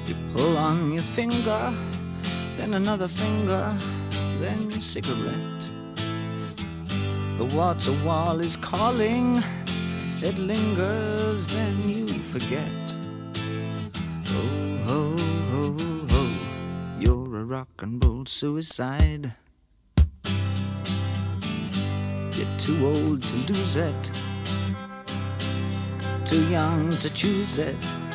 You pull on your finger, then another finger, then cigarette. The water wall is calling, it lingers, then you forget. Oh, ho, ho, ho, you're a rock and roll suicide. You're too old to lose it, too young to choose it.